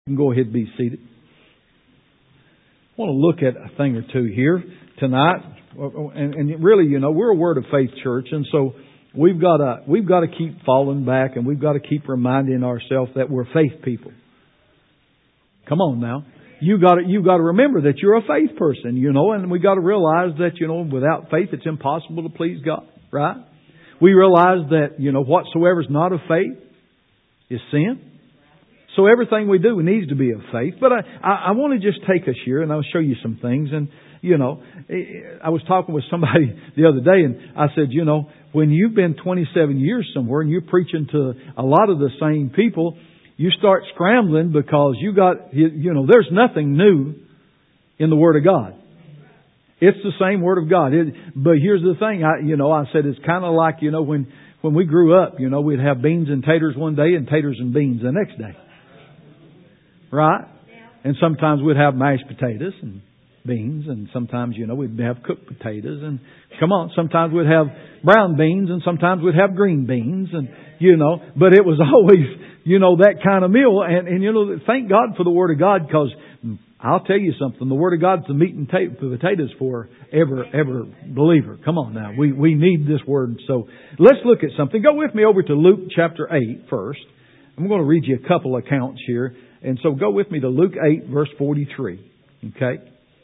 You can go ahead and be seated. I want to look at a thing or two here tonight. And really, we're a Word of Faith church, and so we've got to keep falling back, and we've got to keep reminding ourselves that we're faith people. Come on now. You got to remember that you're a faith person, and we got to realize that, without faith it's impossible to please God, right? We realize that, whatsoever is not of faith is sin. So everything we do needs to be of faith. But I want to just take us here and I'll show you some things. And, I was talking with somebody the other day and I said, when you've been 27 years somewhere and you're preaching to a lot of the same people, you start scrambling because there's nothing new in the Word of God. It's the same Word of God. But here's the thing, I said it's kind of like, when we grew up, we'd have beans and taters one day and taters and beans the next day. Right? And sometimes we'd have mashed potatoes and beans, and sometimes, we'd have cooked potatoes, and sometimes we'd have brown beans, and sometimes we'd have green beans, and, but it was always, that kind of meal, and thank God for the Word of God, because I'll tell you something, the Word of God's the meat and potatoes for every believer. Come on now, we need this Word. So let's look at something. Go with me over to Luke chapter 8 first. I'm going to read you a couple accounts here. And so go with me to Luke 8 verse 43. Okay?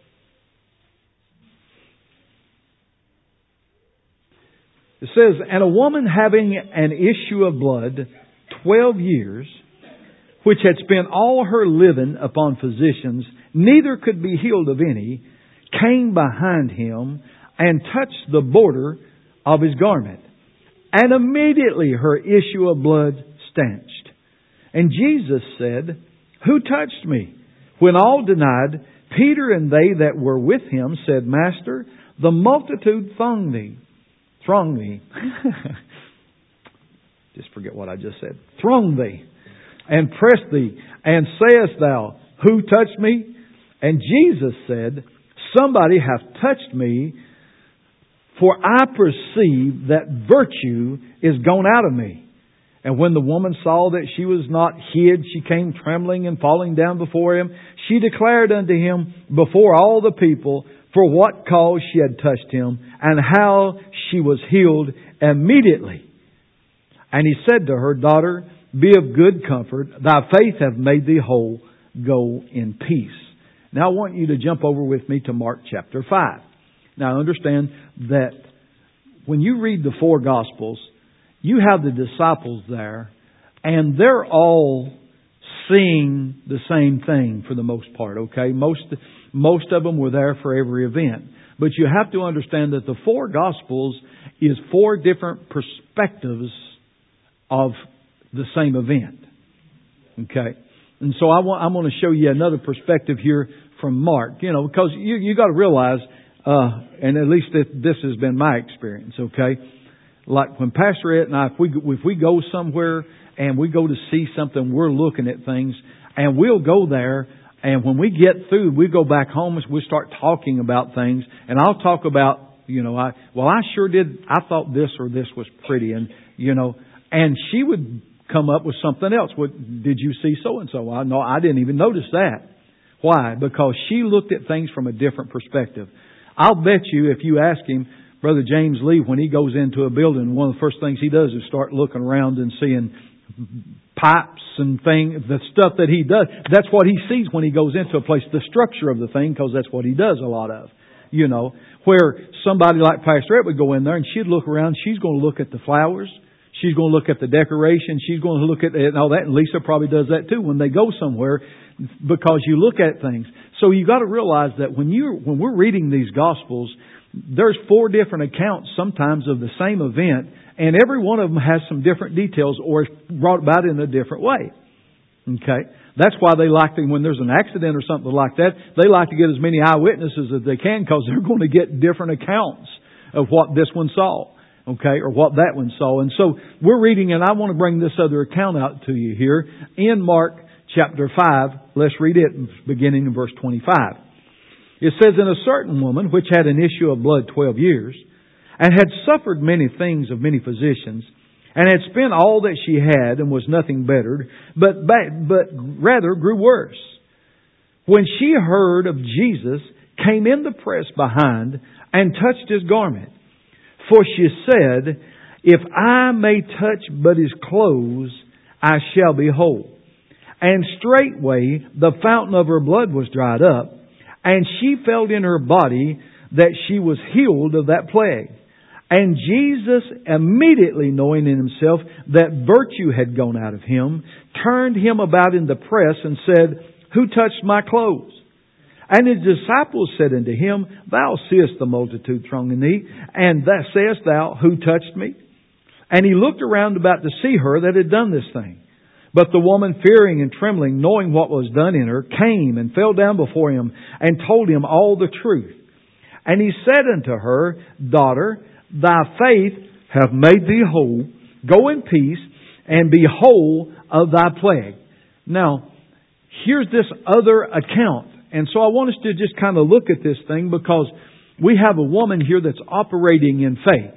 It says, "And a woman having an issue of blood 12 years, which had spent all her living upon physicians, neither could be healed of any, came behind him and touched the border of his garment. And immediately her issue of blood stanched. And Jesus said, Who touched me? When all denied, Peter and they that were with him said, Master, the multitude throng thee. Just forget what I just said. Throng thee and press thee, and sayest thou, Who touched me? And Jesus said, Somebody hath touched me, for I perceive that virtue is gone out of me. And when the woman saw that she was not hid, she came trembling and falling down before him. She declared unto him before all the people for what cause she had touched him, and how she was healed immediately. And he said to her, Daughter, be of good comfort. Thy faith hath made thee whole. Go in peace. Now I want you to jump over with me to Mark chapter 5. Now understand that when you read the four Gospels, you have the disciples there, and they're all seeing the same thing for the most part, okay? Most of them were there for every event. But you have to understand that the four Gospels is four different perspectives of the same event. Okay? And so I'm going to show you another perspective here from Mark, because you got to realize, and at least this has been my experience, okay? Like when Pastor Ed and I, if we go somewhere and we go to see something, we're looking at things, and we'll go there, and when we get through, we go back home and we start talking about things, and I'll talk about, I sure did, I thought this or this was pretty, and she would come up with something else. Did you see so and so? No, I didn't even notice that. Why? Because she looked at things from a different perspective. I'll bet you if you ask him, Brother James Lee, when he goes into a building, one of the first things he does is start looking around and seeing pipes and things, the stuff that he does. That's what he sees when he goes into a place, the structure of the thing, because that's what he does a lot of. Where somebody like Pastor Ed would go in there and she'd look around, she's going to look at the flowers, she's going to look at the decoration, she's going to look at all that, and Lisa probably does that too when they go somewhere, because you look at things. So you got to realize that when we're reading these Gospels, there's four different accounts sometimes of the same event, and every one of them has some different details or is brought about in a different way. Okay? That's why they like to, when there's an accident or something like that, they like to get as many eyewitnesses as they can, because they're going to get different accounts of what this one saw. Okay? Or what that one saw. And so we're reading, and I want to bring this other account out to you here in Mark chapter 5. Let's read it beginning in verse 25. It says, And a certain woman, which had an issue of blood 12 years, and had suffered many things of many physicians, and had spent all that she had, and was nothing bettered, but rather grew worse. When she heard of Jesus, came in the press behind, and touched His garment. For she said, If I may touch but His clothes, I shall be whole. And straightway the fountain of her blood was dried up, and she felt in her body that she was healed of that plague. And Jesus, immediately knowing in Himself that virtue had gone out of Him, turned Him about in the press and said, Who touched my clothes? And His disciples said unto Him, Thou seest the multitude thronging thee, and sayest thou, Who touched me? And He looked around about to see her that had done this thing. But the woman, fearing and trembling, knowing what was done in her, came and fell down before Him, and told Him all the truth. And He said unto her, Daughter, thy faith hath made thee whole. Go in peace, and be whole of thy plague. Now, here's this other account. And so I want us to just kind of look at this thing, because we have a woman here that's operating in faith.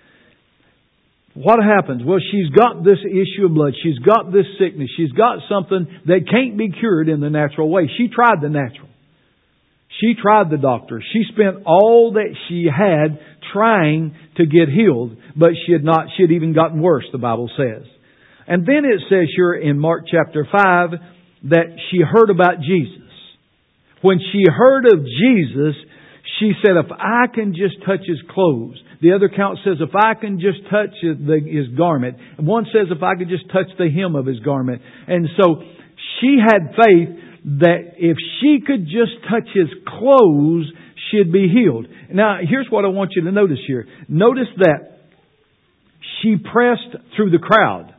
What happens? Well, she's got this issue of blood. She's got this sickness. She's got something that can't be cured in the natural way. She tried the natural. She tried the doctor. She spent all that she had trying to get healed, but she had even gotten worse, the Bible says. And then it says here in Mark chapter 5 that she heard about Jesus. When she heard of Jesus, she said, if I can just touch His clothes. The other account says, if I can just touch His garment. One says, if I could just touch the hem of His garment. And so she had faith that if she could just touch His clothes, she'd be healed. Now, here's what I want you to notice here. Notice that she pressed through the crowd.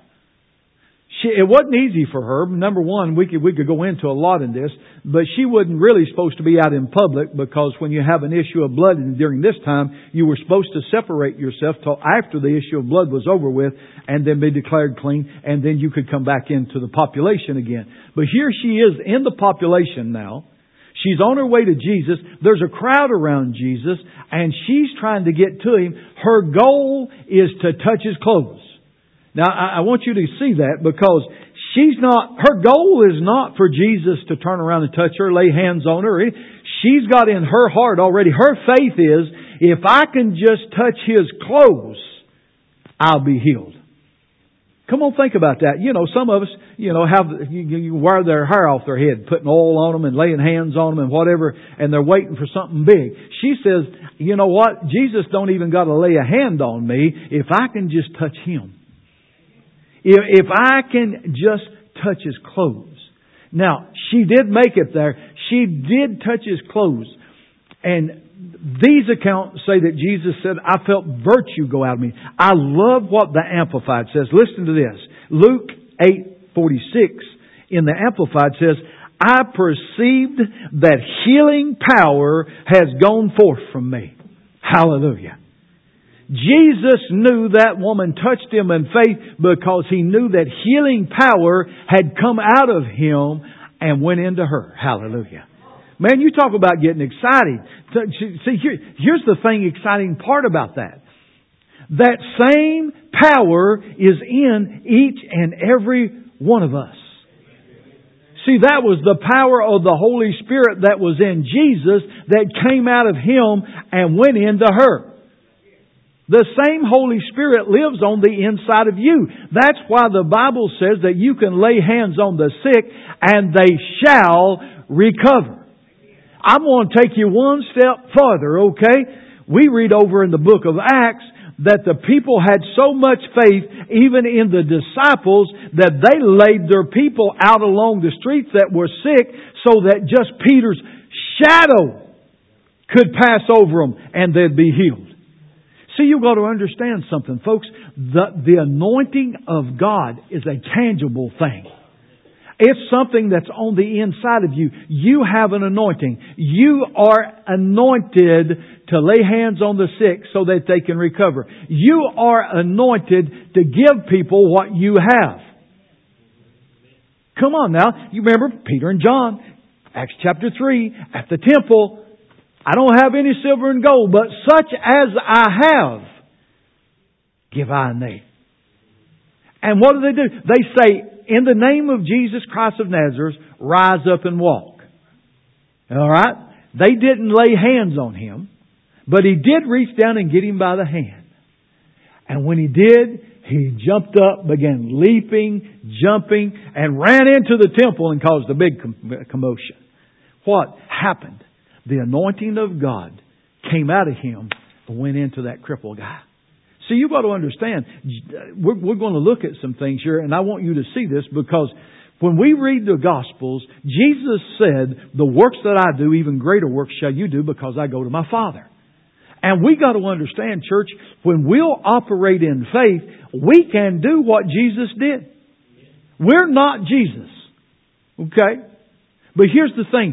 It wasn't easy for her. Number one, we could go into a lot in this, but she wasn't really supposed to be out in public, because when you have an issue of blood during this time, you were supposed to separate yourself till after the issue of blood was over with, and then be declared clean, and then you could come back into the population again. But here she is in the population now. She's on her way to Jesus. There's a crowd around Jesus, and she's trying to get to Him. Her goal is to touch His clothes. Now, I want you to see that, because her goal is not for Jesus to turn around and touch her, lay hands on her. She's got in her heart already, her faith is, if I can just touch His clothes, I'll be healed. Come on, think about that. Some of us, you wear their hair off their head, putting oil on them and laying hands on them and whatever, and they're waiting for something big. She says, you know what? Jesus don't even got to lay a hand on me if I can just touch Him. If I can just touch His clothes. Now, she did make it there. She did touch His clothes. And these accounts say that Jesus said, I felt virtue go out of me. I love what the Amplified says. Listen to this. Luke 8:46 in the Amplified says, I perceived that healing power has gone forth from me. Hallelujah. Jesus knew that woman touched Him in faith, because He knew that healing power had come out of Him and went into her. Hallelujah. Man, you talk about getting excited. See, here's the exciting part about that. That same power is in each and every one of us. See, that was the power of the Holy Spirit that was in Jesus that came out of Him and went into her. The same Holy Spirit lives on the inside of you. That's why the Bible says that you can lay hands on the sick and they shall recover. I'm going to take you one step further, okay? We read over in the book of Acts that the people had so much faith, even in the disciples, that they laid their people out along the streets that were sick, so that just Peter's shadow could pass over them and they'd be healed. See, you've got to understand something, folks. The anointing of God is a tangible thing. It's something that's on the inside of you. You have an anointing. You are anointed to lay hands on the sick so that they can recover. You are anointed to give people what you have. Come on now. You remember Peter and John, Acts chapter 3, at the temple. I don't have any silver and gold, but such as I have, give I and thee. And what do? They say, in the name of Jesus Christ of Nazareth, rise up and walk. All right? They didn't lay hands on him, but he did reach down and get him by the hand. And when he did, he jumped up, began leaping, jumping, and ran into the temple and caused a big commotion. What happened? The anointing of God came out of him and went into that crippled guy. See, you've got to understand, we're going to look at some things here, and I want you to see this, because when we read the Gospels, Jesus said, the works that I do, even greater works shall you do, because I go to my Father. And we got to understand, church, when we'll operate in faith, we can do what Jesus did. We're not Jesus. Okay? But here's the thing.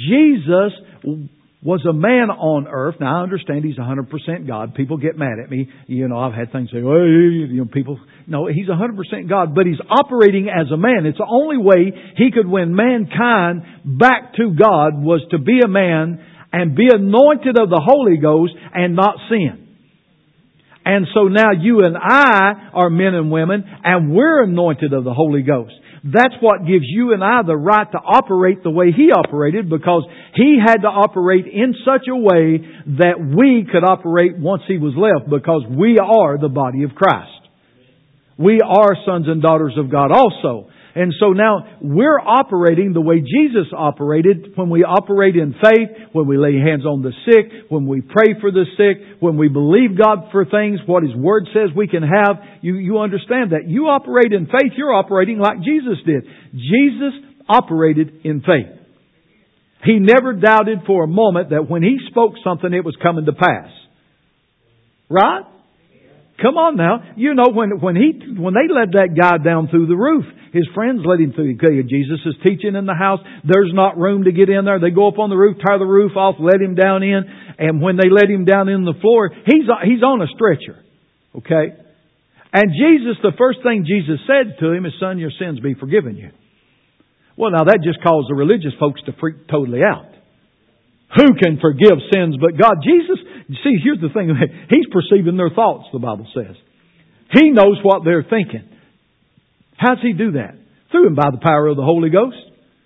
Jesus was a man on earth. Now, I understand He's 100% God. People get mad at me. You know, I've had things say, well, people... No, He's 100% God, but He's operating as a man. It's the only way He could win mankind back to God was to be a man and be anointed of the Holy Ghost and not sin. And so now you and I are men and women, and we're anointed of the Holy Ghost. That's what gives you and I the right to operate the way He operated, because He had to operate in such a way that we could operate once He was left, because we are the body of Christ. We are sons and daughters of God also. And so now we're operating the way Jesus operated when we operate in faith, when we lay hands on the sick, when we pray for the sick, when we believe God for things, what His Word says we can have. You understand that. You operate in faith, you're operating like Jesus did. Jesus operated in faith. He never doubted for a moment that when He spoke something, it was coming to pass. Right? Come on now. You know, when they let that guy down through the roof, his friends let him through. Jesus is teaching in the house. There's not room to get in there. They go up on the roof, tear the roof off, let him down in. And when they let him down in the floor, he's on a stretcher. Okay? And Jesus, the first thing Jesus said to him is, son, your sins be forgiven you. Well, now that just caused the religious folks to freak totally out. Who can forgive sins but God? Jesus, see, here's the thing. He's perceiving their thoughts, the Bible says. He knows what they're thinking. How does He do that? Through and by the power of the Holy Ghost.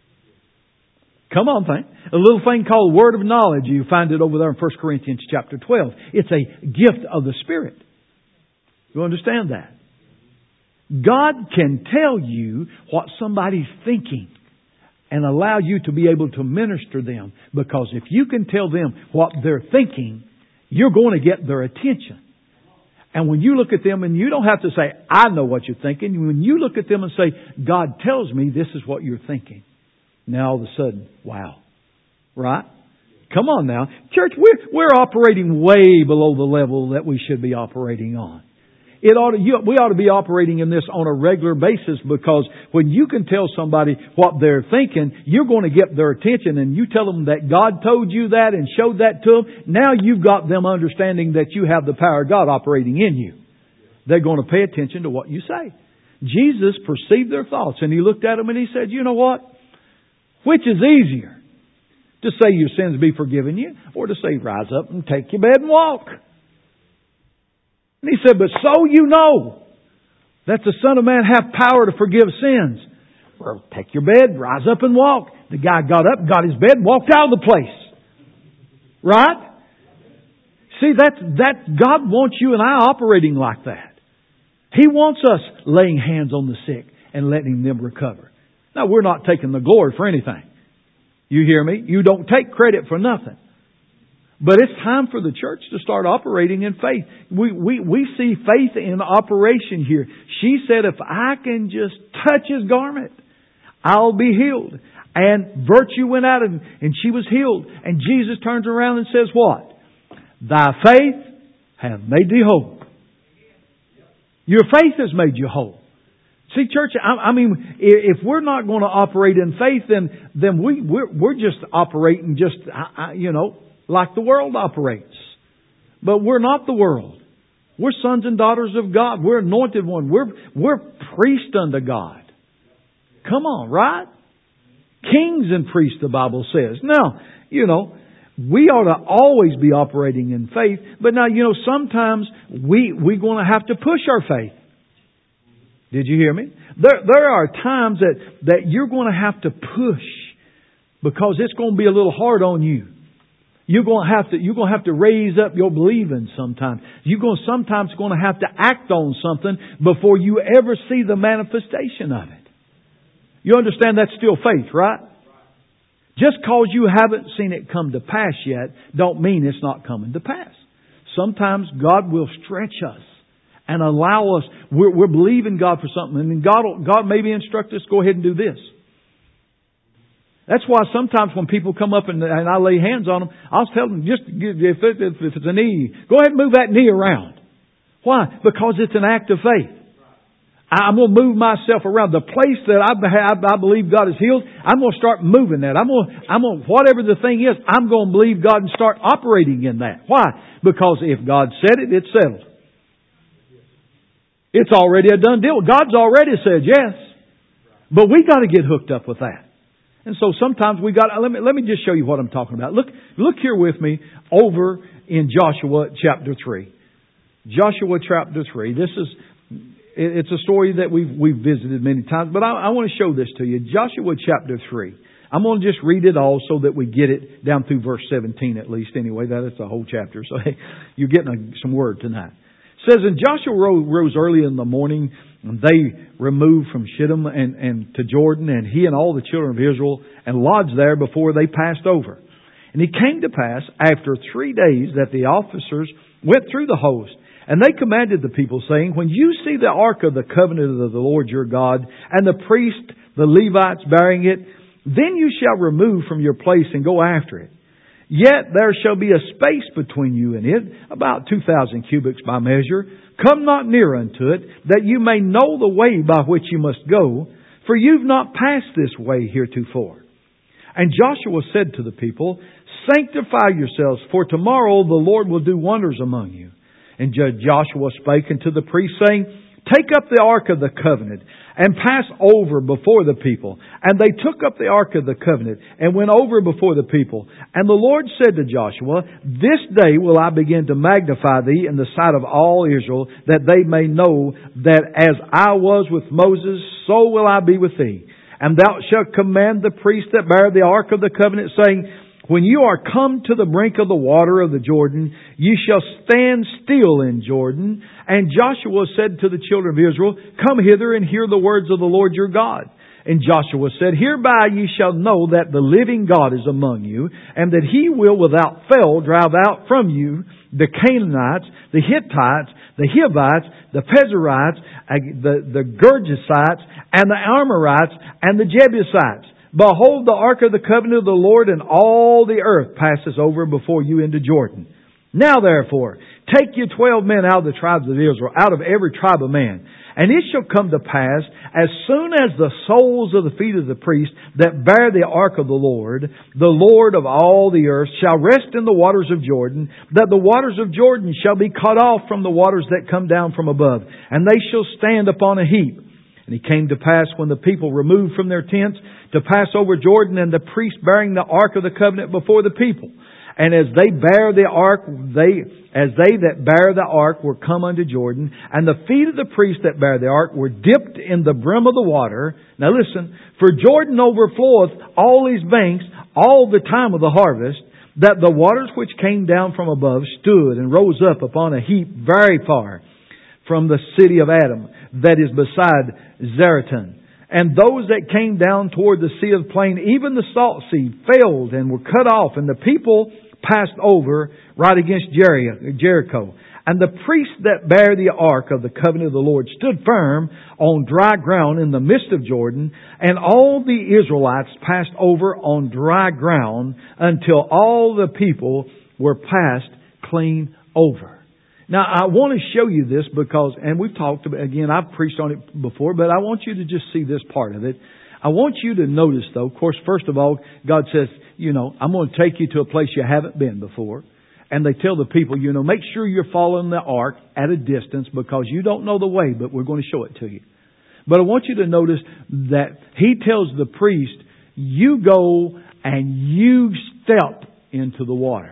Come on, thing. A little thing called word of knowledge. You find it over there in 1 Corinthians chapter 12. It's a gift of the Spirit. You understand that? God can tell you what somebody's thinking and allow you to be able to minister them. Because if you can tell them what they're thinking, you're going to get their attention. And when you look at them, and you don't have to say, I know what you're thinking. When you look at them and say, God tells me this is what you're thinking. Now all of a sudden, wow. Right? Come on now. Church, we're operating way below the level that we should be operating on. We ought to be operating in this on a regular basis, because when you can tell somebody what they're thinking, you're going to get their attention, and you tell them that God told you that and showed that to them. Now you've got them understanding that you have the power of God operating in you. They're going to pay attention to what you say. Jesus perceived their thoughts, and He looked at them and He said, you know what? Which is easier? To say your sins be forgiven you, or to say rise up and take your bed and walk? And He said, but so you know that the Son of Man hath power to forgive sins. Well, take your bed, rise up and walk. The guy got up, got his bed, walked out of the place. Right? See, that God wants you and I operating like that. He wants us laying hands on the sick and letting them recover. Now, we're not taking the glory for anything. You hear me? You don't take credit for nothing. But it's time for the church to start operating in faith. We see faith in operation here. She said, if I can just touch His garment, I'll be healed. And virtue went out of him, and she was healed. And Jesus turns around and says what? Thy faith hath made thee whole. Your faith has made you whole. See, church, I mean, if we're not going to operate in faith, then we're just operating just, like the world operates. But we're not the world. We're sons and daughters of God. We're anointed one. We're priests unto God. Come on, right? Kings and priests, the Bible says. Now, we ought to always be operating in faith. But now, sometimes we're going to have to push our faith. Did you hear me? There are times that you're going to have to push because it's going to be a little hard on you. You're going to have to raise up your believing sometimes. Sometimes going to have to act on something before you ever see the manifestation of it. You understand that's still faith, right? Just because you haven't seen it come to pass yet, don't mean it's not coming to pass. Sometimes God will stretch us and allow us. We're believing God for something, and then God maybe instruct us, go ahead and do this. That's why sometimes when people come up and I lay hands on them, I'll tell them, just if it's a knee, go ahead and move that knee around. Why? Because it's an act of faith. I'm going to move myself around. The place that I believe God has healed, I'm going to start moving that. I'm going, whatever the thing is, I'm going to believe God and start operating in that. Why? Because if God said it, it's settled. It's already a done deal. God's already said yes. But we got to get hooked up with that. And so sometimes we got, let me just show you what I'm talking about. Look here with me over in Joshua chapter 3. Joshua chapter 3. It's a story that we've visited many times, but I want to show this to you. Joshua chapter 3. I'm going to just read it all so that we get it down through verse 17 at least. Anyway, that's the whole chapter. So hey, you're getting some word tonight. It says, and Joshua rose early in the morning, and they removed from Shittim and to Jordan, and he and all the children of Israel, and lodged there before they passed over. And it came to pass after 3 days that the officers went through the host, and they commanded the people, saying, when you see the ark of the covenant of the Lord your God, and the priest, the Levites bearing it, then you shall remove from your place and go after it. Yet there shall be a space between you and it, about 2,000 cubits by measure. Come not near unto it, that you may know the way by which you must go, for you've not passed this way heretofore. And Joshua said to the people, sanctify yourselves, for tomorrow the Lord will do wonders among you. And Joshua spake unto the priests, saying, take up the ark of the covenant, and pass over before the people. And they took up the ark of the covenant, and went over before the people. And the Lord said to Joshua, this day will I begin to magnify thee in the sight of all Israel, that they may know that as I was with Moses, so will I be with thee. And thou shalt command the priests that bear the ark of the covenant, saying, when you are come to the brink of the water of the Jordan, you shall stand still in Jordan. And Joshua said to the children of Israel, come hither and hear the words of the Lord your God. And Joshua said, hereby ye shall know that the living God is among you, and that He will without fail drive out from you the Canaanites, the Hittites, the Hivites, the Perizzites, the Gergesites, and the Amorites, and the Jebusites. Behold, the ark of the covenant of the Lord, and all the earth passes over before you into Jordan. Now therefore, take you 12 men out of the tribes of Israel, out of every tribe of man. And it shall come to pass, as soon as the soles of the feet of the priests that bear the ark of the Lord of all the earth, shall rest in the waters of Jordan, that the waters of Jordan shall be cut off from the waters that come down from above, and they shall stand upon a heap. And it came to pass, when the people removed from their tents to pass over Jordan, and the priests bearing the ark of the covenant before the people, and as they bear the ark, they that bear the ark were come unto Jordan, and the feet of the priests that bear the ark were dipped in the brim of the water. Now listen, for Jordan overfloweth all his banks all the time of the harvest, that the waters which came down from above stood and rose up upon a heap very far from the city of Adam, that is beside Zaretan. And those that came down toward the sea of the plain, even the salt sea, failed and were cut off, and the people passed over right against Jericho. And the priests that bear the ark of the covenant of the Lord stood firm on dry ground in the midst of Jordan, and all the Israelites passed over on dry ground until all the people were passed clean over. Now, I want to show you this because, and we've talked about, again, I've preached on it before, but I want you to just see this part of it. I want you to notice, though, of course, first of all, God says, I'm going to take you to a place you haven't been before. And they tell the people, make sure you're following the ark at a distance because you don't know the way, but we're going to show it to you. But I want you to notice that He tells the priest, you go and you step into the water.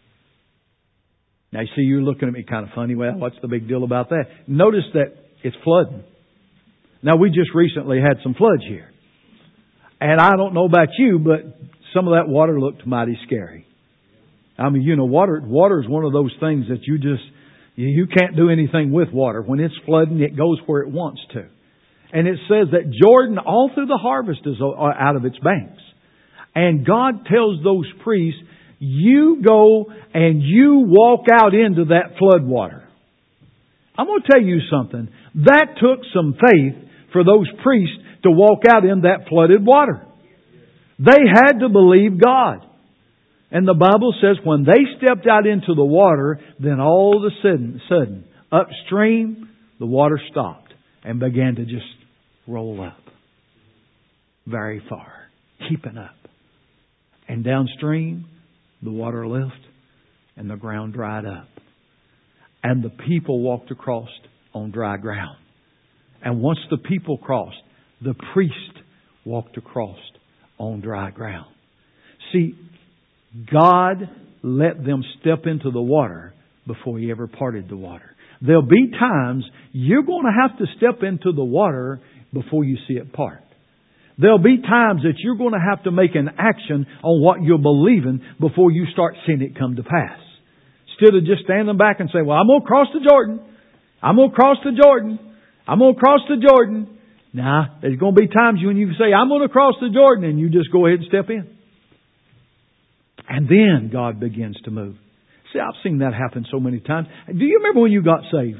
Now, you see, you're looking at me kind of funny. Well, what's the big deal about that? Notice that it's flooding. Now, we just recently had some floods here. And I don't know about you, but some of that water looked mighty scary. I mean, water is one of those things that you can't do anything with water. When it's flooding, it goes where it wants to. And it says that Jordan all through the harvest is out of its banks. And God tells those priests, you go and you walk out into that flood water. I'm going to tell you something. That took some faith for those priests to walk out in that flooded water. They had to believe God. And the Bible says when they stepped out into the water, then all of a sudden, upstream, the water stopped and began to just roll up. Very far. Keeping up. And downstream, the water lifted and the ground dried up. And the people walked across on dry ground. And once the people crossed, the priest walked across on dry ground. See, God let them step into the water before He ever parted the water. There'll be times you're going to have to step into the water before you see it part. There'll be times that you're going to have to make an action on what you're believing before you start seeing it come to pass. Instead of just standing back and saying, well, I'm going to cross the Jordan. I'm going to cross the Jordan. I'm going to cross the Jordan. Nah, there's going to be times when you say, I'm going to cross the Jordan, and you just go ahead and step in. And then God begins to move. See, I've seen that happen so many times. Do you remember when you got saved?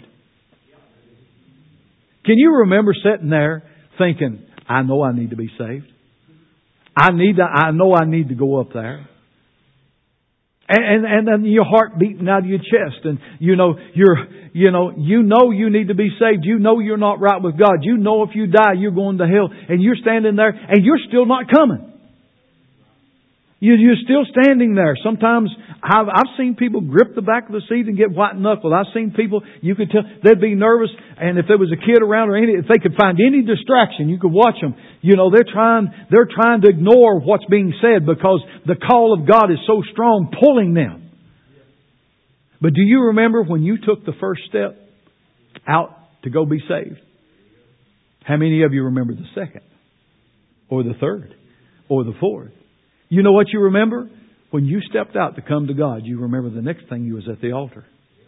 Can you remember sitting there thinking, I know I need to be saved. I know I need to go up there. And then your heart beating out of your chest, and you know you need to be saved. You know you're not right with God. You know if you die you're going to hell, and you're standing there and you're still not coming. You're still standing there. Sometimes I've seen people grip the back of the seat and get white knuckled. I've seen people, you could tell, they'd be nervous, and if there was a kid around or if they could find any distraction, you could watch them. They're trying to ignore what's being said because the call of God is so strong pulling them. But do you remember when you took the first step out to go be saved? How many of you remember the second? Or the third? Or the fourth? You know what you remember? When you stepped out to come to God, you remember the next thing you was at the altar.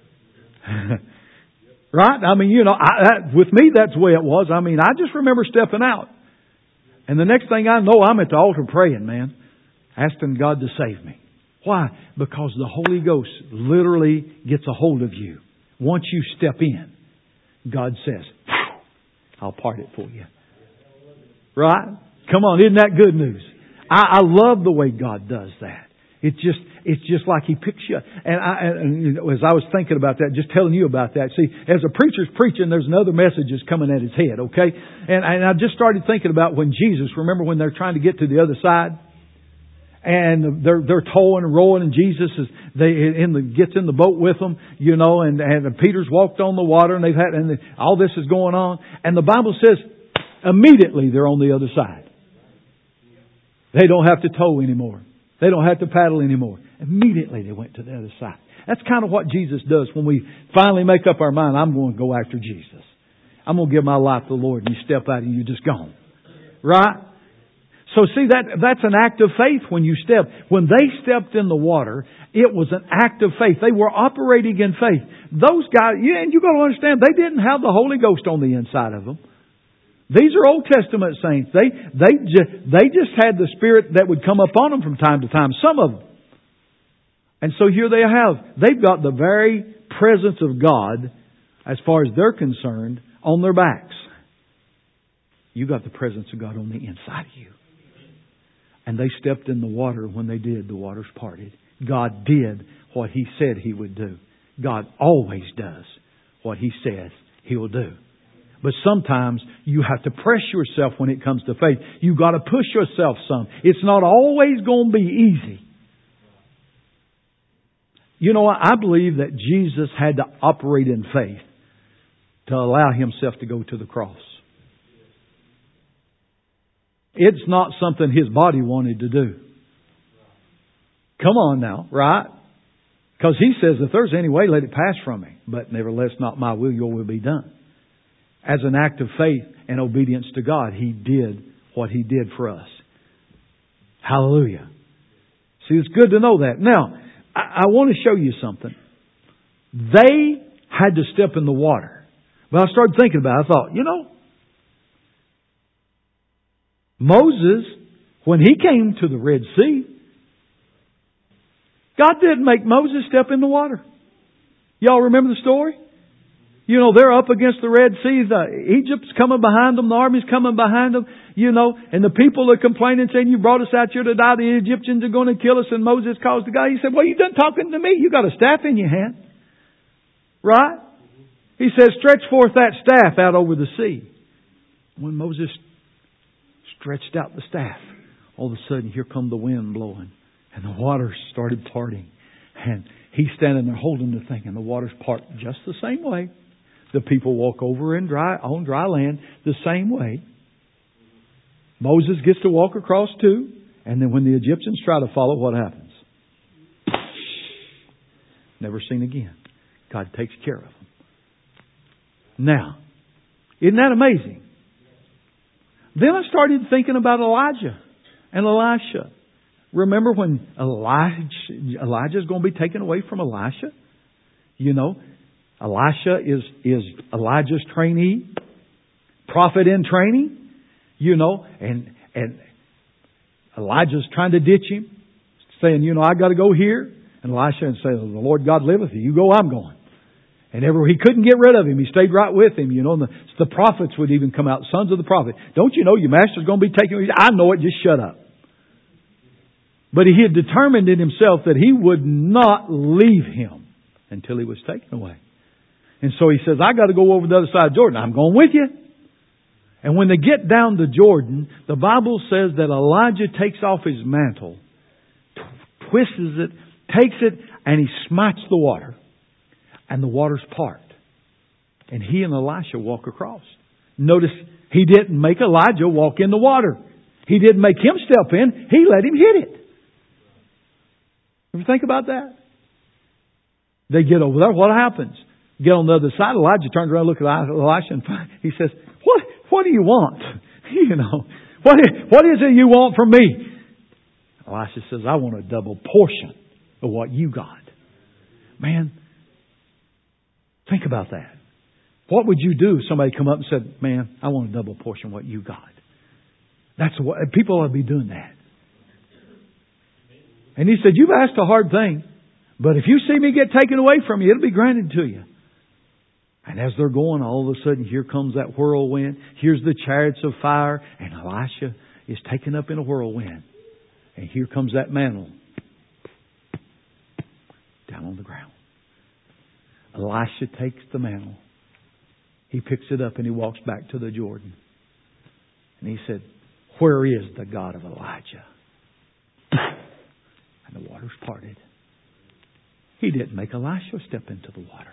Right? I mean, with me that's the way it was. I mean, I just remember stepping out. And the next thing I know, I'm at the altar praying, man. Asking God to save me. Why? Because the Holy Ghost literally gets a hold of you. Once you step in, God says, I'll part it for you. Right? Come on, isn't that good news? I love the way God does that. It's just like He picks you up. And as I was thinking about that, just telling you about that. See, as a preacher's preaching, there's another message that's coming at his head, okay? And I just started thinking about when Jesus, remember when they're trying to get to the other side? And they're towing and rowing, and Jesus gets in the boat with them, and Peter's walked on the water, and all this is going on. And the Bible says, immediately they're on the other side. They don't have to tow anymore. They don't have to paddle anymore. Immediately they went to the other side. That's kind of what Jesus does when we finally make up our mind, I'm going to go after Jesus. I'm going to give my life to the Lord. And you step out and you're just gone. Right? So see, that's an act of faith when you step. When they stepped in the water, it was an act of faith. They were operating in faith. Those guys, and you got to understand, they didn't have the Holy Ghost on the inside of them. These are Old Testament saints. They just had the Spirit that would come upon them from time to time. Some of them. And so here they have. They've got the very presence of God, as far as they're concerned, on their backs. You got the presence of God on the inside of you. And they stepped in the water. When they did, the waters parted. God did what He said He would do. God always does what He says He will do. But sometimes you have to press yourself when it comes to faith. You've got to push yourself some. It's not always going to be easy. I believe that Jesus had to operate in faith to allow Himself to go to the cross. It's not something His body wanted to do. Come on now, right? Because He says, if there's any way, let it pass from me. But nevertheless, not my will, your will be done. as an act of faith and obedience to God, He did what He did for us. Hallelujah. See, it's good to know that. Now, I want to show you something. They had to step in the water. But I started thinking about it. I thought, Moses, when he came to the Red Sea, God didn't make Moses step in the water. Y'all remember the story? They're up against the Red Sea. Egypt's coming behind them. The army's coming behind them. And the people are complaining, saying, you brought us out here to die. The Egyptians are going to kill us. And Moses calls the guy. He said, well, you done talking to me. You got a staff in your hand. Right? He says, stretch forth that staff out over the sea. When Moses stretched out the staff, all of a sudden, here come the wind blowing. And the waters started parting. And he's standing there holding the thing. And the waters part just the same way. The people walk over on dry land the same way. Moses gets to walk across too. And then when the Egyptians try to follow, what happens? Never seen again. God takes care of them. Now, isn't that amazing? Then I started thinking about Elijah and Elisha. Remember when Elijah's going to be taken away from Elisha? Elisha is Elijah's trainee, prophet in training, and Elijah's trying to ditch him, saying, I got to go here. And Elisha says, the Lord God liveth, you go, I'm going. And he couldn't get rid of him. He stayed right with him. And the prophets would even come out, sons of the prophet. Don't you know your master's going to be taken away? I know it, just shut up. But he had determined in himself that he would not leave him until he was taken away. And so he says, I got to go over the other side of Jordan. I'm going with you. And when they get down to Jordan, the Bible says that Elijah takes off his mantle, twists it, takes it, and he smites the water. And the waters part. And he and Elisha walk across. Notice, he didn't make Elijah walk in the water. He didn't make him step in. He let him hit it. Ever think about that? They get over there. What happens? Get on the other side. Elijah turns around, look at Elisha, and he says, What do you want? What is it you want from me? Elisha says, I want a double portion of what you got. Man, think about that. What would you do if somebody come up and said, man, I want a double portion of what you got? That's what people ought to be doing that. And he said, you've asked a hard thing, but if you see me get taken away from you, it'll be granted to you. And as they're going, all of a sudden, here comes that whirlwind. Here's the chariots of fire. And Elisha is taken up in a whirlwind. And here comes that mantle down on the ground. Elisha takes the mantle. He picks it up and he walks back to the Jordan. And he said, where is the God of Elijah? And the waters parted. He didn't make Elisha step into the water.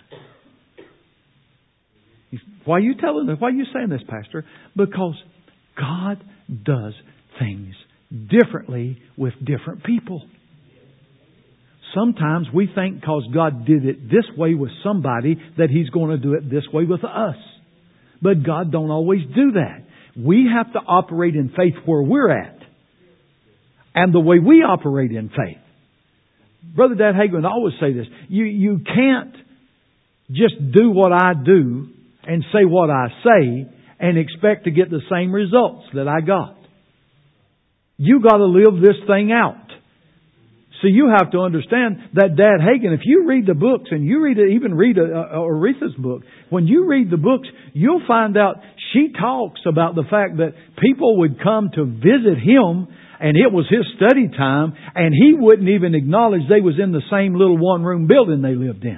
Why are you telling this? Why are you saying this, Pastor? Because God does things differently with different people. Sometimes we think because God did it this way with somebody that He's going to do it this way with us. But God don't always do that. We have to operate in faith where we're at. And the way we operate in faith. Brother Dad Hagin, I always say this. You can't just do what I do and say what I say and expect to get the same results that I got. You got to live this thing out. So you have to understand that Dad Hagin, if you read the books and you read Aretha's book, when you read the books, you'll find out she talks about the fact that people would come to visit him and it was his study time and he wouldn't even acknowledge they was in the same little one-room building they lived in.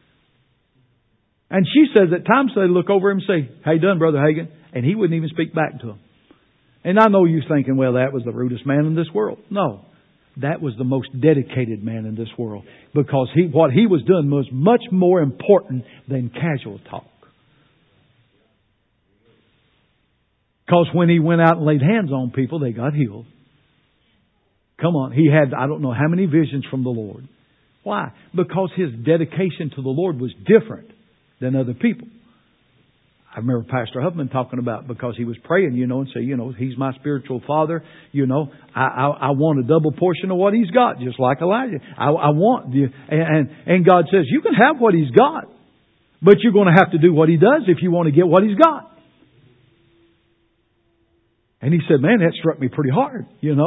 And she says at times they'd look over him and say, how you done, Brother Hagin? And he wouldn't even speak back to them. And I know you're thinking, well, that was the rudest man in this world. No. That was the most dedicated man in this world. Because what he was doing was much more important than casual talk. Because when he went out and laid hands on people, they got healed. Come on. He had, I don't know how many visions from the Lord. Why? Because his dedication to the Lord was different than other people. I remember Pastor Huffman talking about, because he was praying, and say, He's my spiritual father. I want a double portion of what He's got, just like Elijah. I want you. And God says, you can have what He's got, but you're going to have to do what He does if you want to get what He's got. And he said, man, that struck me pretty hard,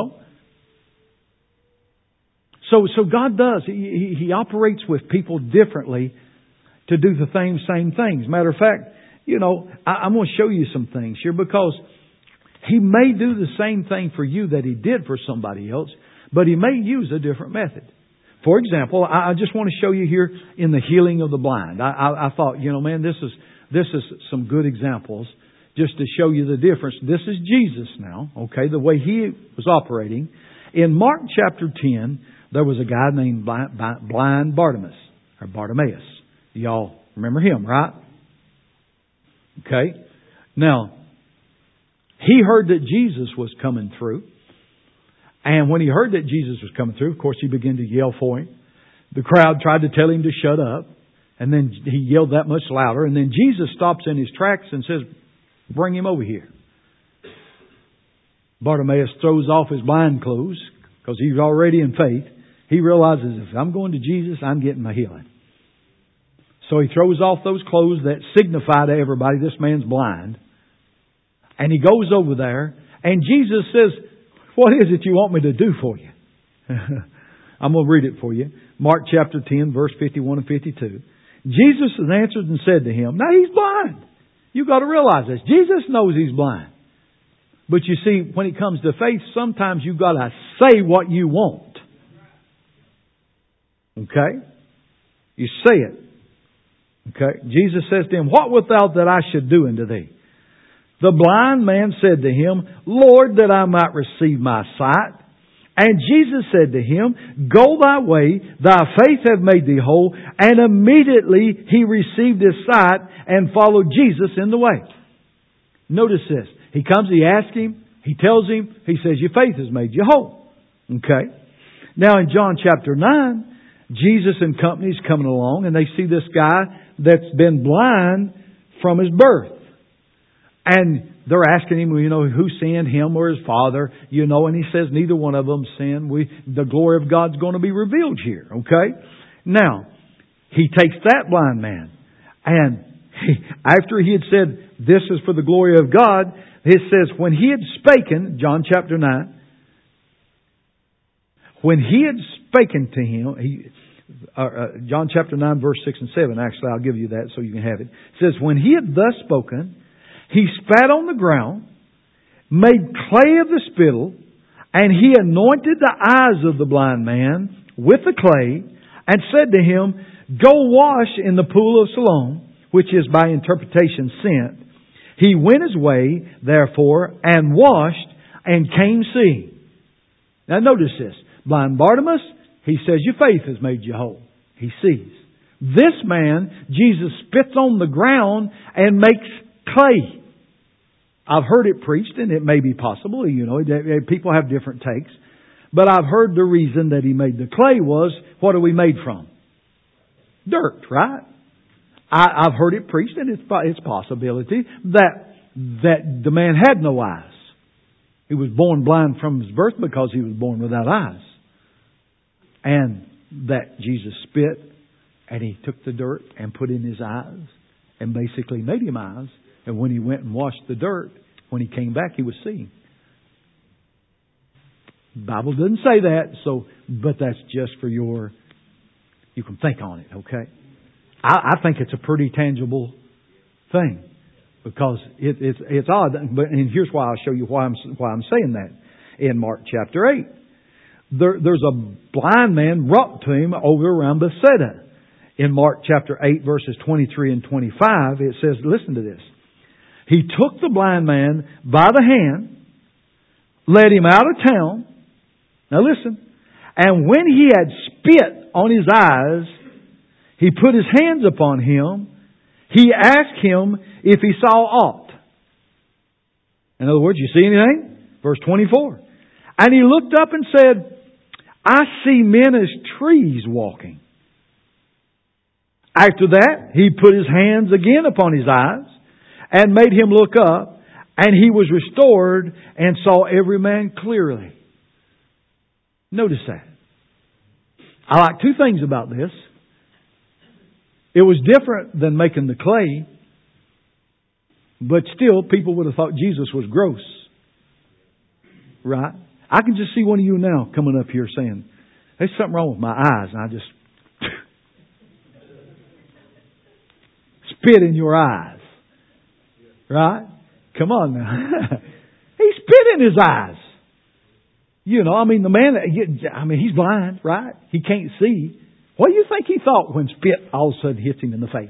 So God does. He operates with people differently to do the same things. Matter of fact, I'm going to show you some things here, because He may do the same thing for you that He did for somebody else, but He may use a different method. For example, I just want to show you here in the healing of the blind. I thought, man, this is some good examples just to show you the difference. This is Jesus now, okay, the way He was operating. In Mark chapter 10, there was a guy named blind Bartimaeus, or Bartimaeus. Y'all remember him, right? Okay. Now, he heard that Jesus was coming through. And when he heard that Jesus was coming through, of course, he began to yell for Him. The crowd tried to tell him to shut up. And then he yelled that much louder. And then Jesus stops in his tracks and says, bring him over here. Bartimaeus throws off his blind clothes, because he's already in faith. He realizes, if I'm going to Jesus, I'm getting my healing. So he throws off those clothes that signify to everybody this man's blind. And he goes over there. And Jesus says, what is it you want me to do for you? I'm going to read it for you. Mark chapter 10, verse 51 and 52. Jesus answered and said to him, now he's blind. You've got to realize this. Jesus knows he's blind. But you see, when it comes to faith, sometimes you've got to say what you want. Okay? You say it. Okay? Jesus says to him, what wilt thou that I should do unto thee? The blind man said to Him, Lord, that I might receive my sight. And Jesus said to him, go thy way, thy faith hath made thee whole. And immediately he received his sight and followed Jesus in the way. Notice this. He comes, he asks him, he tells him, he says, your faith has made you whole. Okay? Now in John chapter 9, Jesus and company's coming along, and they see this guy that's been blind from his birth. And they're asking him, who sinned, him or his father, and he says neither one of them sinned. The glory of God's going to be revealed here, okay? Now, he takes that blind man, and after he had said, this is for the glory of God, it says, when he had spoken, John chapter 9, when he had spoken to him, John chapter 9, verse 6 and 7, actually I'll give you that so you can have it. It says, when he had thus spoken, he spat on the ground, made clay of the spittle, and he anointed the eyes of the blind man with the clay, and said to him, go wash in the pool of Siloam, which is by interpretation sent. He went his way, therefore, and washed, and came seeing. Now notice this. Blind Bartimaeus, he says, your faith has made you whole. He sees. This man, Jesus spits on the ground and makes clay. I've heard it preached, and it may be possible, people have different takes. But I've heard the reason that he made the clay was, what are we made from? Dirt, right? I've heard it preached, and it's a possibility that the man had no eyes. He was born blind from his birth because he was born without eyes. And that Jesus spit, and He took the dirt and put in his eyes, and basically made him eyes. And when he went and washed the dirt, when he came back, he was seeing. The Bible doesn't say that, but that's just for you can think on it, okay? I think it's a pretty tangible thing, because it's odd. And here's why I'll show you why I'm saying that. In Mark chapter 8, there's a blind man brought to him over around Bethsaida. In Mark chapter 8, verses 23 and 25, it says, listen to this. He took the blind man by the hand, led him out of town. Now listen. And when he had spit on his eyes, he put his hands upon him. He asked him if he saw aught. In other words, you see anything? Verse 24. And he looked up and said, I see men as trees walking. After that, he put his hands again upon his eyes. and made him look up, and he was restored and saw every man clearly. Notice that. I like two things about this. It was different than making the clay, but still people would have thought Jesus was gross. Right? I can just see one of you now coming up here saying, there's something wrong with my eyes. And I just spit in your eyes. Right? Come on now. He spit in his eyes. You know, I mean, the man, he's blind, right? He can't see. What do you think he thought when spit all of a sudden hits him in the face?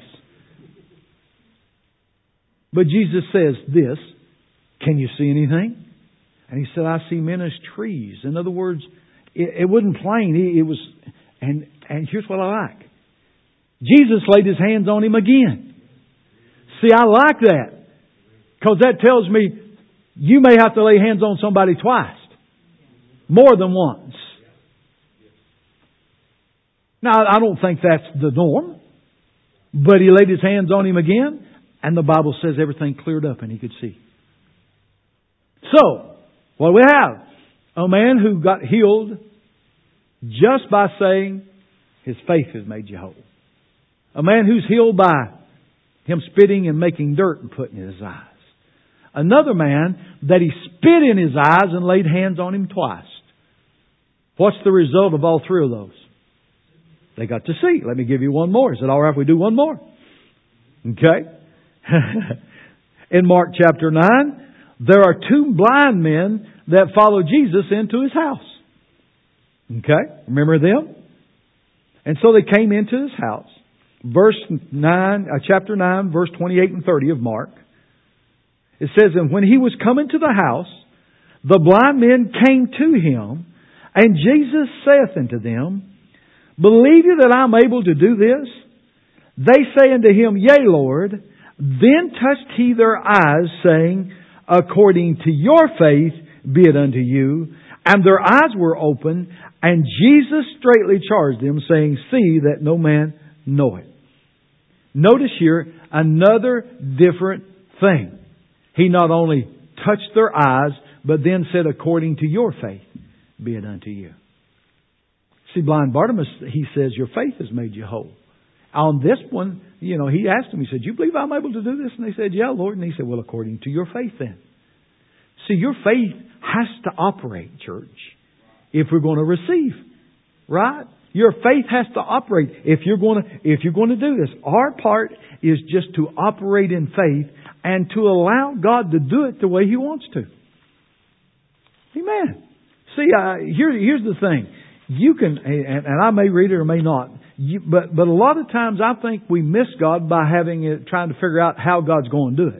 But Jesus says this, can you see anything? And he said, I see men as trees. In other words, it wasn't plain. It was, and here's what I like. Jesus laid His hands on him again. See, I like that. Because that tells me you may have to lay hands on somebody twice. More than once. Now, I don't think that's the norm. But He laid His hands on him again. And the Bible says everything cleared up and he could see. So, what do we have? A man who got healed just by saying, his faith has made you whole. A man who's healed by him spitting and making dirt and putting in his eyes. Another man that he spit in his eyes and laid hands on him twice. What's the result of all three of those? They got to see. Let me give you one more. Is it all right if we do one more? Okay. In Mark chapter 9, there are two blind men that follow Jesus into His house. Okay? Remember them? And so they came into His house. Chapter 9, verse 28 and 30 of Mark. It says, and when He was coming to the house, the blind men came to Him, and Jesus saith unto them, believe you that I am able to do this? They say unto Him, yea, Lord. Then touched He their eyes, saying, according to your faith be it unto you. And their eyes were opened, and Jesus straightly charged them, saying, see that no man know it. Notice here another different thing. He not only touched their eyes, but then said, according to your faith be it unto you. See, blind Bartimaeus, he says, your faith has made you whole. On this one, he asked him, he said, you believe I'm able to do this? And they said, yeah, Lord. And he said, well, according to your faith then. See, your faith has to operate, church, if we're going to receive. Right? Your faith has to operate if you're going to do this. Our part is just to operate in faith and to allow God to do it the way He wants to. Amen. See, here's the thing. You can, and I may read it or may not, but a lot of times I think we miss God by trying to figure out how God's going to do it.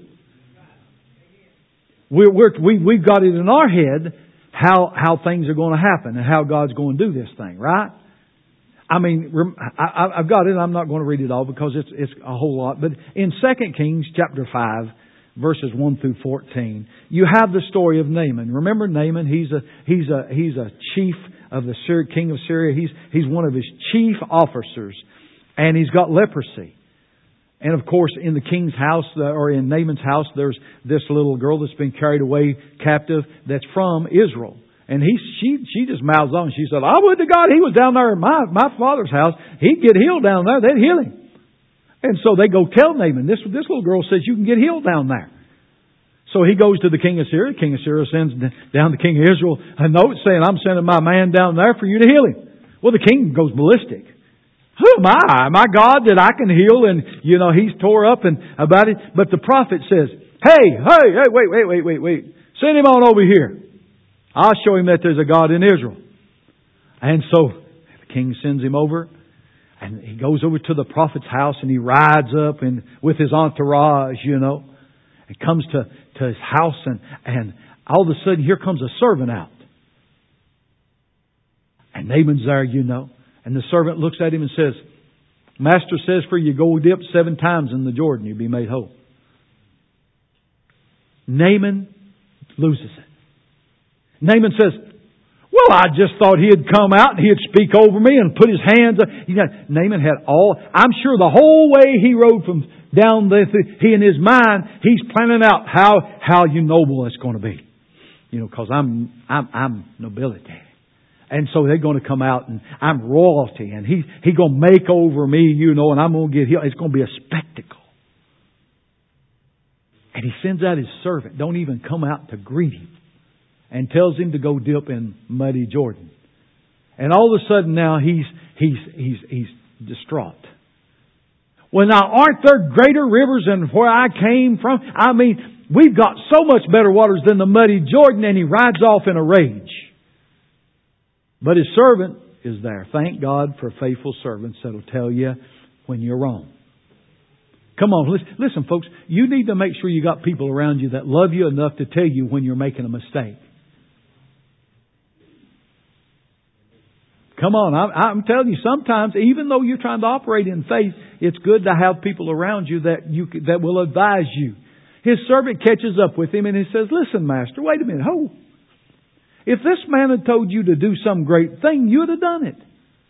We've got it in our head how things are going to happen and how God's going to do this thing, right? I mean, I've got it. I'm not going to read it all because it's a whole lot. But in 2 Kings chapter 5, verses 1 through 14, you have the story of Naaman. Remember Naaman? He's a chief of the king of Syria. He's one of his chief officers, and he's got leprosy. And of course, in the king's house, or in Naaman's house, there's this little girl that's been carried away captive that's from Israel. And she just mouths on. She said, I would to God he was down there in my father's house. He'd get healed down there. They'd heal him. And so they go tell Naaman, this little girl says you can get healed down there. So he goes to the king of Syria. King of Syria sends down the king of Israel a note saying, I'm sending my man down there for you to heal him. Well, the king goes ballistic. Who am I? Am I God that I can heal? And, he's tore up and about it. But the prophet says, hey, wait. Send him on over here. I'll show him that there's a God in Israel. And so the king sends him over. And he goes over to the prophet's house and he rides up and with his entourage, and comes to his house and all of a sudden here comes a servant out. And Naaman's there, and the servant looks at him and says, Master says for you go dip 7 times in the Jordan, you'll be made whole. Naaman loses it. Naaman says, well, I just thought he'd come out and he'd speak over me and put his hands up. Naaman had I'm sure the whole way he rode from Down there, he in his mind, he's planning out how noble it's going to be. You know, because I'm nobility. And so they're going to come out and I'm royalty and he's going to make over me, you know, and I'm going to get healed. It's going to be a spectacle. And he sends out his servant, don't even come out to greet him, and tells him to go dip in muddy Jordan. And all of a sudden now he's distraught. Well, now aren't there greater rivers than where I came from? I mean, we've got so much better waters than the muddy Jordan, and he rides off in a rage. But his servant is there. Thank God for faithful servants that'll tell you when you're wrong. Come on, listen folks, you need to make sure you got people around you that love you enough to tell you when you're making a mistake. Come on, I'm telling you, sometimes, even though you're trying to operate in faith, it's good to have people around you that will advise you. His servant catches up with him and he says, listen, master, wait a minute, if this man had told you to do some great thing, you'd have done it.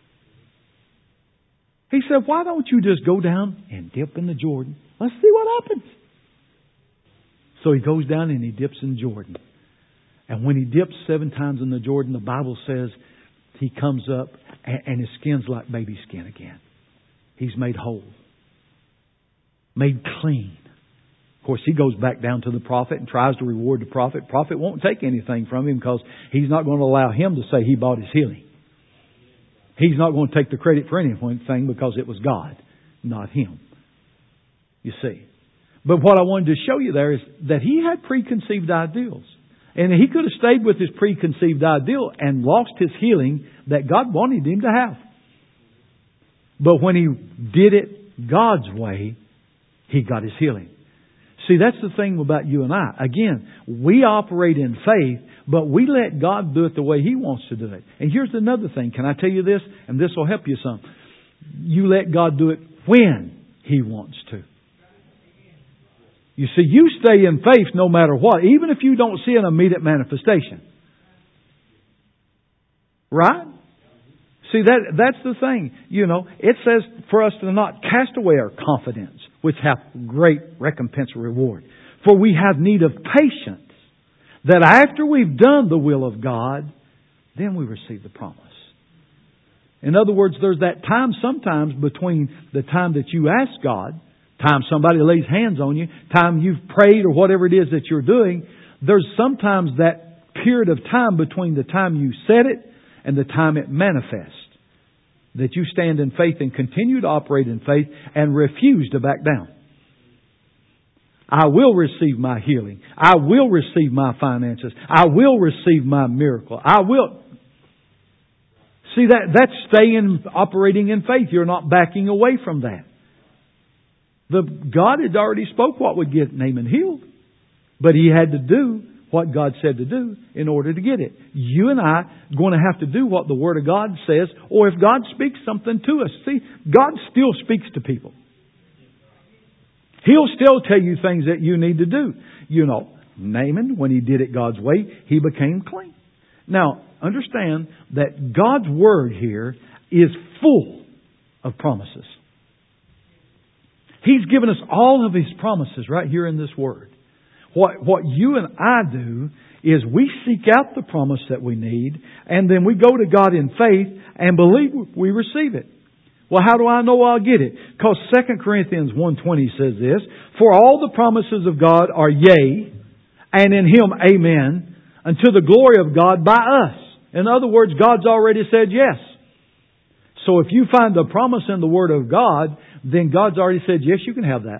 He said, why don't you just go down and dip in the Jordan? Let's see what happens. So he goes down and he dips in Jordan. And when he dips 7 times in the Jordan, the Bible says he comes up and his skin's like baby skin again. He's made whole. Made clean. Of course, he goes back down to the prophet and tries to reward the prophet. Prophet won't take anything from him because he's not going to allow him to say he bought his healing. He's not going to take the credit for anything because it was God, not him. You see. But what I wanted to show you there is that he had preconceived ideals. And he could have stayed with his preconceived ideal and lost his healing that God wanted him to have. But when he did it God's way, he got his healing. See, that's the thing about you and I. Again, we operate in faith, but we let God do it the way He wants to do it. And here's another thing. Can I tell you this? And this will help you some. You let God do it when He wants to. You see, you stay in faith no matter what, even if you don't see an immediate manifestation. Right? See, that's the thing. You know, it says for us to not cast away our confidence, which hath great recompense or reward. For we have need of patience, that after we've done the will of God, then we receive the promise. In other words, there's that time sometimes between the time that you ask God, time somebody lays hands on you, time you've prayed or whatever it is that you're doing, there's sometimes that period of time between the time you said it and the time it manifests. That you stand in faith and continue to operate in faith and refuse to back down. I will receive my healing. I will receive my finances. I will receive my miracle. I will. See, that's staying, operating in faith. You're not backing away from that. God had already spoke what would get Naaman healed. But he had to do what God said to do in order to get it. You and I are going to have to do what the Word of God says, or if God speaks something to us. See, God still speaks to people. He'll still tell you things that you need to do. You know, Naaman, when he did it God's way, he became clean. Now, understand that God's Word here is full of promises. He's given us all of His promises right here in this Word. What you and I do is we seek out the promise that we need, and then we go to God in faith and believe we receive it. Well, how do I know I'll get it? Because 2 Corinthians 1:20 says this, for all the promises of God are yea, and in Him amen, unto the glory of God by us. In other words, God's already said yes. So if you find a promise in the Word of God, then God's already said, yes, you can have that.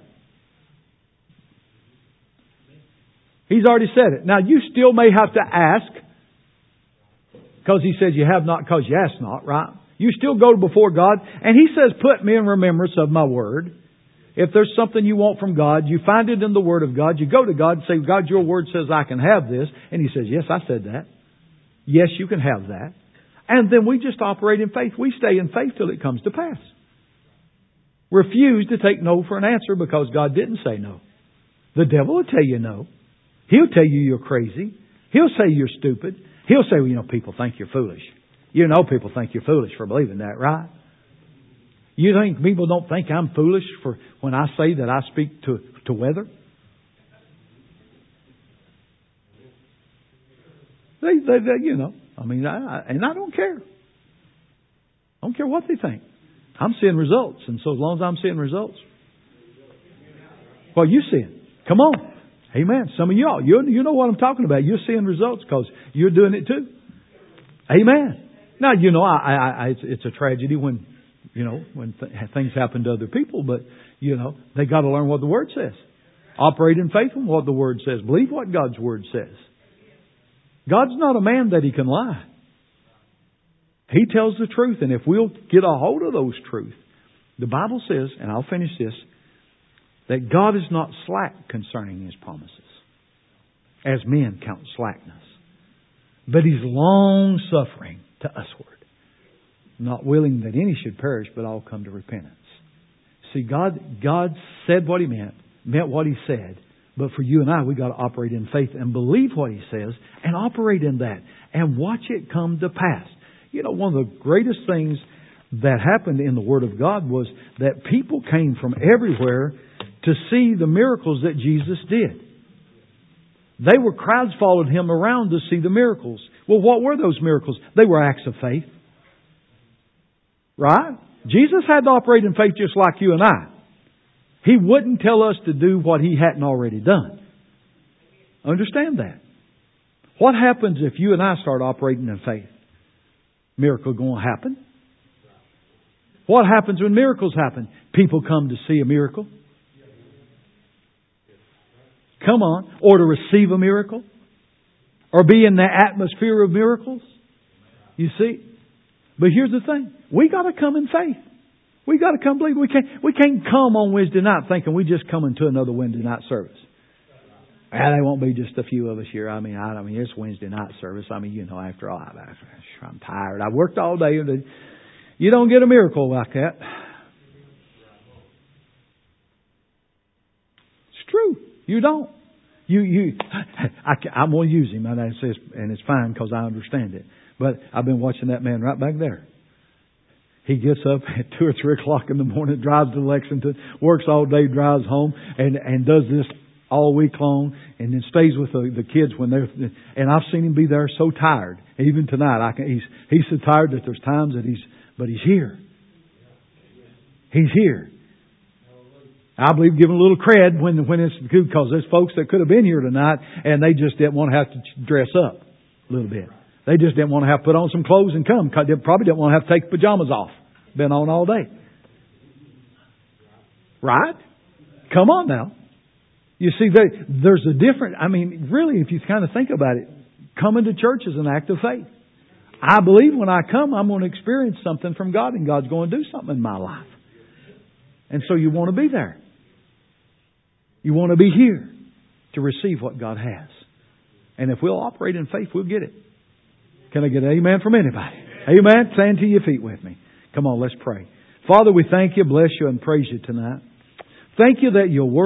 He's already said it. Now, you still may have to ask, because He says you have not because you ask not, right? You still go before God, and He says, put me in remembrance of my Word. If there's something you want from God, you find it in the Word of God. You go to God and say, God, your Word says I can have this. And He says, yes, I said that. Yes, you can have that. And then we just operate in faith. We stay in faith till it comes to pass. Refuse to take no for an answer because God didn't say no. The devil will tell you no. He'll tell you you're crazy. He'll say you're stupid. He'll say, well, people think you're foolish. You know people think you're foolish for believing that, right? You think people don't think I'm foolish for when I say that I speak to weather? They you know, I mean, I don't care. I don't care what they think. I'm seeing results, and so as long as I'm seeing results, what are you seeing? Come on. Amen. Some of y'all, you know what I'm talking about. You're seeing results because you're doing it too. Amen. Now, you know, it's a tragedy when, you know, when things happen to other people, but, you know, they got to learn what the Word says. Operate in faith in what the Word says. Believe what God's Word says. God's not a man that He can lie. He tells the truth, and if we'll get a hold of those truths, the Bible says, and I'll finish this, that God is not slack concerning His promises, as men count slackness. But He's long-suffering to usward, not willing that any should perish, but all come to repentance. See, God said what He meant what He said. But for you and I, we got to operate in faith and believe what He says and operate in that and watch it come to pass. You know, one of the greatest things that happened in the Word of God was that people came from everywhere to see the miracles that Jesus did. Crowds followed Him around to see the miracles. Well, what were those miracles? They were acts of faith. Right? Jesus had to operate in faith just like you and I. He wouldn't tell us to do what He hadn't already done. Understand that. What happens if you and I start operating in faith? Miracle going to happen. What happens when miracles happen? People come to see a miracle. Come on. Or to receive a miracle. Or be in the atmosphere of miracles. You see? But here's the thing. We got to come in faith. We got to come believe. We can't come on Wednesday night thinking we just coming to another Wednesday night service. And there won't be just a few of us here. I mean, it's Wednesday night service. I mean, you know, after all, I'm tired. I worked all day. You don't get a miracle like that. It's true. You don't. I'm going to use him, and it's fine because I understand it. But I've been watching that man right back there. He gets up at 2 or 3 o'clock in the morning, drives to Lexington, works all day, drives home, and does this all week long, and then stays with the kids when they're. And I've seen him be there so tired. Even tonight, he's so tired that there's times that he's here. He's here. I believe giving a little cred when it's good, because there's folks that could have been here tonight and they just didn't want to have to dress up a little bit. They just didn't want to have to put on some clothes and come. They probably didn't want to have to take pajamas off. Been on all day. Right? Come on now. You see, there's a different... I mean, really, if you kind of think about it, coming to church is an act of faith. I believe when I come, I'm going to experience something from God, and God's going to do something in my life. And so you want to be there. You want to be here to receive what God has. And if we'll operate in faith, we'll get it. Can I get an amen from anybody? Amen? Stand to your feet with me. Come on, let's pray. Father, we thank you, bless you, and praise you tonight. Thank you that your word